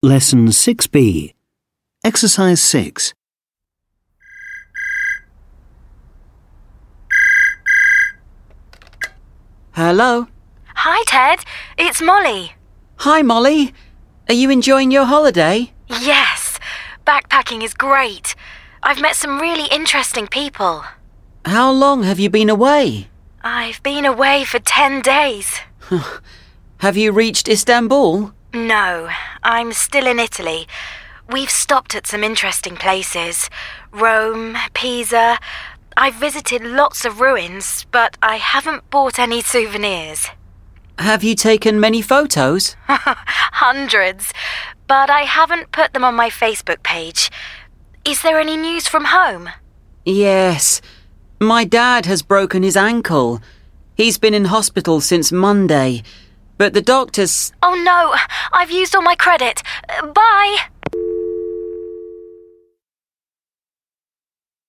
Lesson 6B. Exercise 6. Hello? Hi, Ted. It's Molly. Hi, Molly. Are you enjoying your holiday? Yes. Backpacking is great. I've met some really interesting people. How long have you been away? I've been away for 10 days. Have you reached Istanbul? No, I'm still in Italy. We've stopped at some interesting places. Rome, Pisa. I've visited lots of ruins, but I haven't bought any souvenirs. Have you taken many photos? Hundreds, but I haven't put them on my Facebook page. Is there any news from home? Yes. My dad has broken his ankle. He's been in hospital since Monday, but the doctors... Oh no, I've used all my credit. Bye!